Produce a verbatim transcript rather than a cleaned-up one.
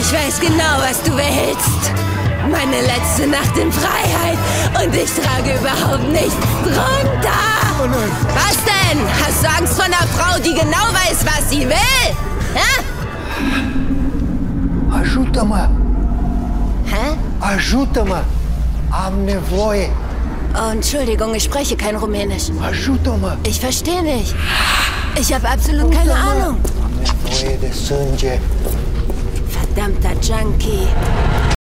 Ich weiß genau, was du willst. Meine letzte Nacht in Freiheit und ich trage überhaupt nichts drunter. Oh nein. Was denn? Hast du Angst vor einer Frau, die genau weiß, was sie will? Hä? Ajută-mă! Hä? Ajută-mă! Am nevoie! Oh, Entschuldigung, ich spreche kein Rumänisch. Ajută-mă! Ich verstehe nicht. Ich habe absolut keine Ahnung. Am nevoie de sânge! Verdammter Junkie.